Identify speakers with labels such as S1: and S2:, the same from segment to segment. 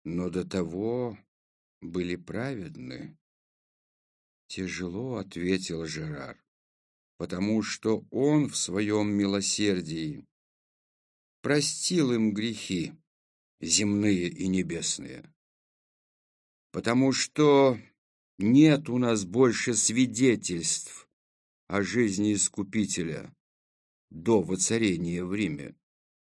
S1: но до того были праведны. Тяжело, ответил Жерар, потому что он в своем милосердии простил им грехи, земные и небесные. Потому что нет у нас больше свидетельств о жизни Искупителя до воцарения в Риме.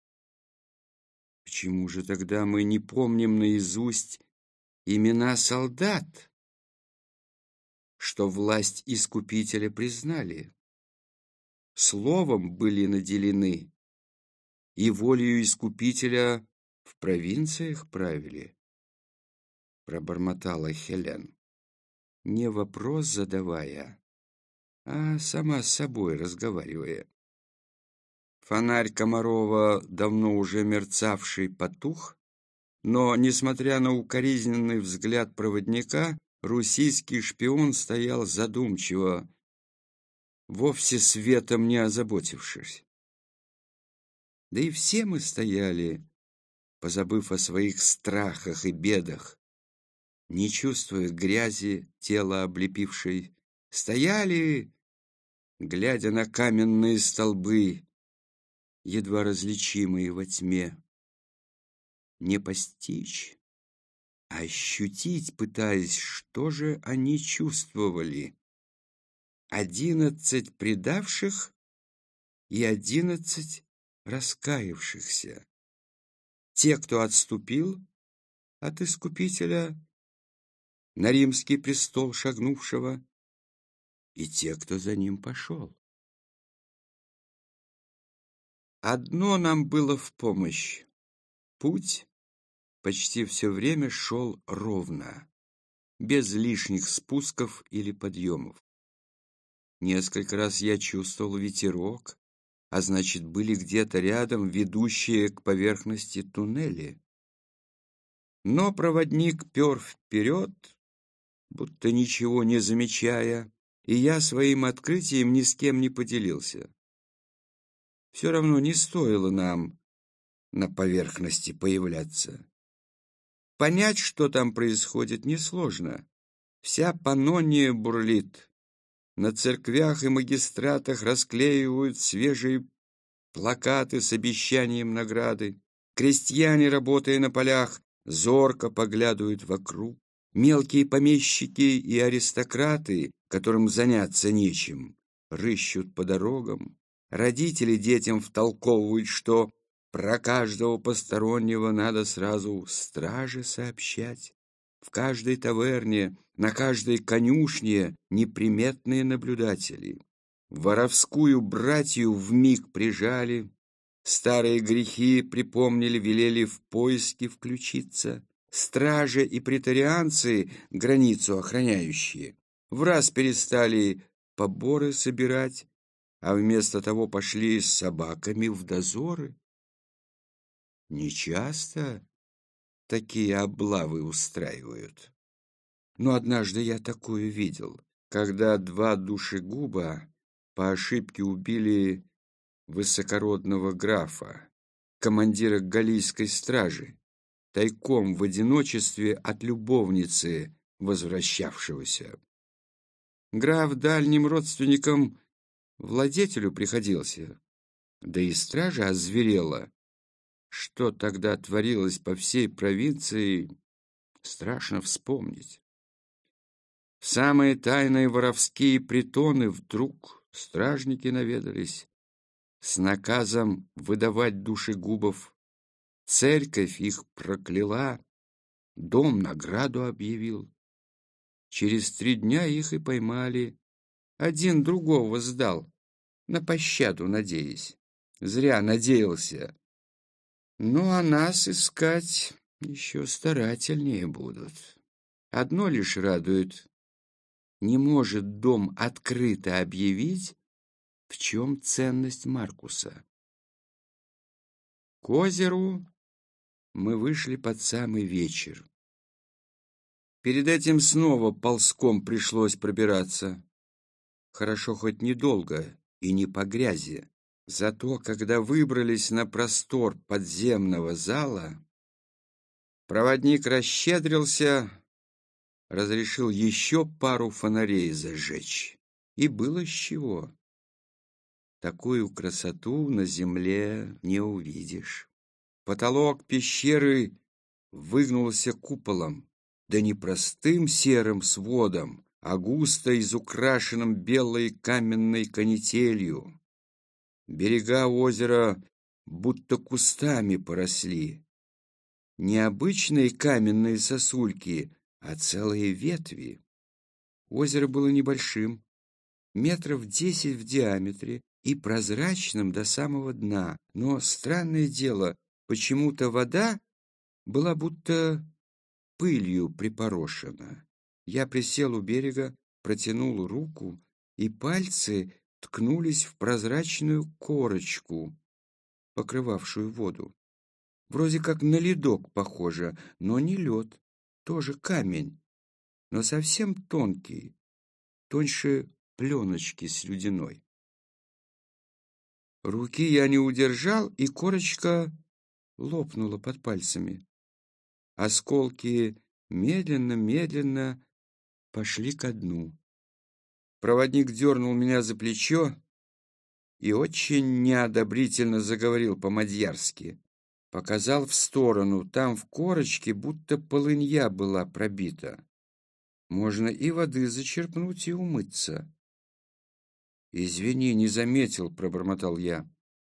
S1: Почему же тогда мы не помним наизусть имена солдат, что власть Искупителя признали, словом были наделены и волею Искупителя в провинциях правили? Пробормотала Хелен, не вопрос задавая, а сама с собой разговаривая. Фонарь Комарова, давно уже мерцавший, потух, но, несмотря на укоризненный взгляд проводника, руссийский шпион стоял задумчиво, вовсе светом не озаботившись. Да и все мы стояли, позабыв о своих страхах и бедах, не чувствуя грязи тела облепившей, стояли, глядя на каменные столбы, едва различимые во тьме. Не постичь, а ощутить, пытаясь, что же они чувствовали. 11 предавших и 11 раскаявшихся. Те, кто отступил от Искупителя, на римский престол шагнувшего, и те, кто за ним пошел. Одно нам было в помощь. Путь почти все время шел ровно, без лишних спусков или подъемов. Несколько раз я чувствовал ветерок, а значит, были где-то рядом ведущие к поверхности туннели. Но проводник пер вперед, будто ничего не замечая, и я своим открытием ни с кем не поделился. Все равно не стоило нам на поверхности появляться. Понять, что там происходит, несложно. Вся Паннония бурлит. На церквях и магистратах расклеивают свежие плакаты с обещанием награды. Крестьяне, работая на полях, зорко поглядывают вокруг. Мелкие помещики и аристократы, которым заняться нечем, рыщут по дорогам. Родители детям втолковывают, что про каждого постороннего надо сразу страже сообщать. В каждой таверне, на каждой конюшне неприметные наблюдатели. Воровскую братью вмиг прижали, старые грехи припомнили, велели в поиски включиться. Стражи и претарианцы, границу охраняющие, враз перестали поборы собирать, а вместо того пошли с собаками в дозоры. Нечасто такие облавы устраивают. Но однажды я такое видел, когда 2 душегуба по ошибке убили высокородного графа, командира галлийской стражи, тайком в одиночестве от любовницы возвращавшегося. Граф дальним родственником владетелю приходился, да и стража озверела. Что тогда творилось по всей провинции, страшно вспомнить. В самые тайные воровские притоны вдруг стражники наведались с наказом выдавать душегубов. Церковь их прокляла, дом награду объявил. Через 3 дня их и поймали. Один другого сдал, на пощаду надеясь. Зря надеялся. Ну, а нас искать еще старательнее будут. Одно лишь радует. Не может дом открыто объявить, в чем ценность Маркуса. К озеру мы вышли под самый вечер. Перед этим снова ползком пришлось пробираться. Хорошо хоть недолго и не по грязи. Зато, когда выбрались на простор подземного зала, Проводник расщедрился, разрешил еще пару фонарей зажечь. И было с чего. Такую красоту на земле не увидишь. Потолок пещеры выгнулся куполом, да не простым серым сводом, а густо изукрашенным белой каменной канителью. Берега озера будто кустами поросли. Не обычные каменные сосульки, а целые ветви. Озеро было небольшим, метров 10 в диаметре и прозрачным до самого дна. Но, странное дело, почему-то вода была будто пылью припорошена. Я присел у берега, протянул руку, и пальцы ткнулись в прозрачную корочку, покрывавшую воду. Вроде как на ледок похоже, но не лед, тоже камень, но совсем тонкий, тоньше пленочки слюдяной. Руки я не удержал, и корочка лопнула под пальцами. Осколки медленно-медленно пошли ко дну. Проводник дернул меня за плечо и очень неодобрительно заговорил по-мадьярски. Показал в сторону, там в корочке будто полынья была пробита. Можно и воды зачерпнуть и умыться. «Извини, не заметил», — пробормотал я.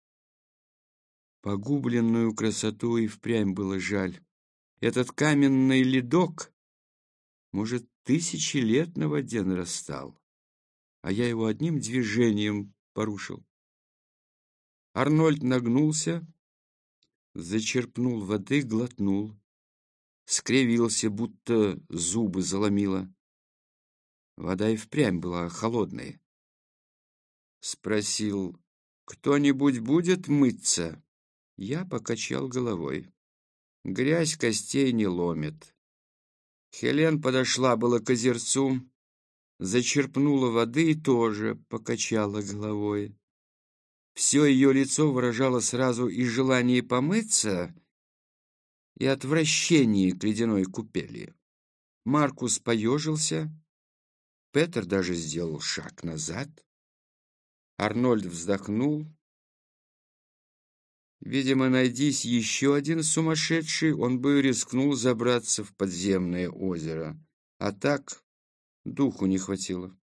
S1: Погубленную красоту и впрямь было жаль. Этот каменный ледок, может, 1000 лет на воде нарастал, а я его одним движением порушил. Арнольд нагнулся, зачерпнул воды, глотнул, скривился, будто зубы заломило. Вода и впрямь была холодной. Спросил: «Кто-нибудь будет мыться?» Я покачал головой. Грязь костей не ломит. Хелен подошла было к озерцу, зачерпнула воды и тоже покачала головой. Все ее лицо выражало сразу и желание помыться, и отвращение к ледяной купели. Маркус поежился, Петер даже сделал шаг назад. Арнольд вздохнул. Видимо, найдись еще один сумасшедший, он бы рискнул забраться в подземное озеро. А так духу не хватило.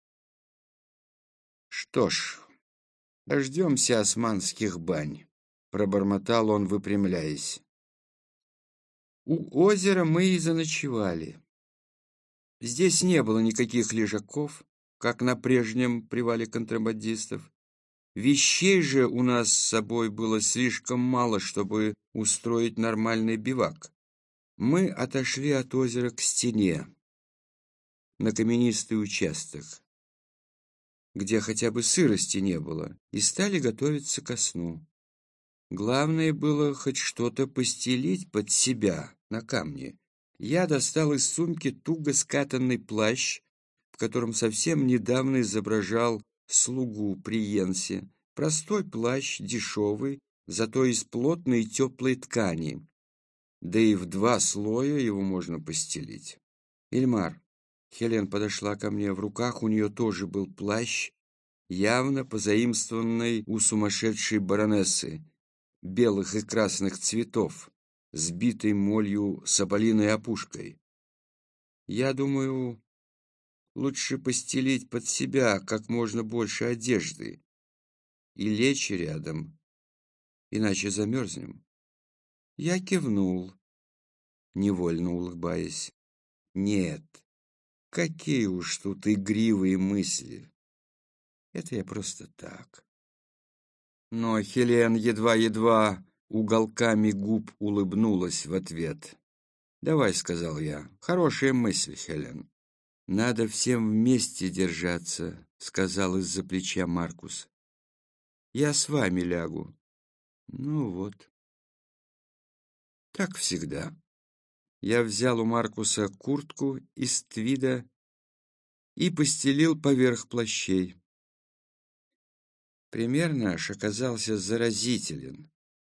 S1: Что ж, дождемся османских бань, пробормотал он, выпрямляясь. У озера мы и заночевали. Здесь не было никаких лежаков, как на прежнем привале контрабандистов. Вещей же у нас с собой было слишком мало, чтобы устроить нормальный бивак. Мы отошли от озера к стене, на каменистый участок, где хотя бы сырости не было, и стали готовиться ко сну. Главное было хоть что-то постелить под себя на камне. Я достал из сумки туго скатанный плащ, в котором совсем недавно изображал слугу при Йенсе. Простой плащ, дешевый, зато из плотной теплой ткани. Да и в 2 слоя его можно постелить. Ильмар, Хелен подошла ко мне, в руках у нее тоже был плащ, явно позаимствованный у сумасшедшей баронессы, белых и красных цветов, сбитой молью соболиной опушкой. Я думаю, лучше постелить под себя как можно больше одежды и лечь рядом, иначе замерзнем. Я кивнул, невольно улыбаясь. Нет, какие уж тут игривые мысли. Это я просто так. Но Хелен едва-едва уголками губ улыбнулась в ответ. «Давай», — сказал я, — «хорошая мысль, Хелен». «Надо всем вместе держаться», — сказал из-за плеча Маркус. «Я с вами лягу». Ну вот. Так всегда. Я взял у Маркуса куртку из твида и постелил поверх плащей. Пример наш оказался заразителен.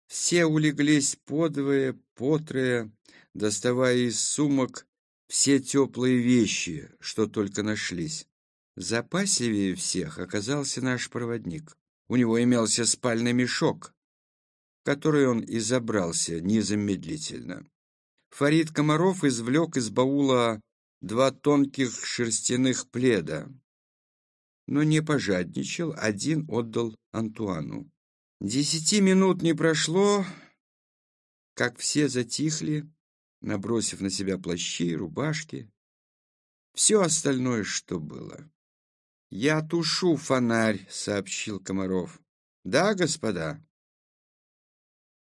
S1: Все улеглись подвое, потрое, доставая из сумок все теплые вещи, что только нашлись. Запасливее всех оказался наш проводник. У него имелся спальный мешок, в который он и забрался незамедлительно. Фарид Комаров извлек из баула 2 тонких шерстяных пледа, но не пожадничал, один отдал Антуану. 10 минут не прошло, как все затихли, набросив на себя плащи, рубашки, все остальное, что было. «Я тушу фонарь», — сообщил Комаров. «Да, господа?»